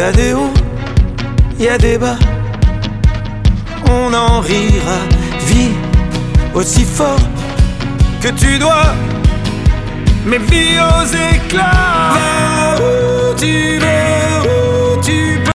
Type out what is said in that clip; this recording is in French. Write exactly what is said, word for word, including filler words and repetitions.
a des hauts, y a des bas, on en rira. Vis aussi fort que tu dois, mais vis aux éclats. Va où tu veux.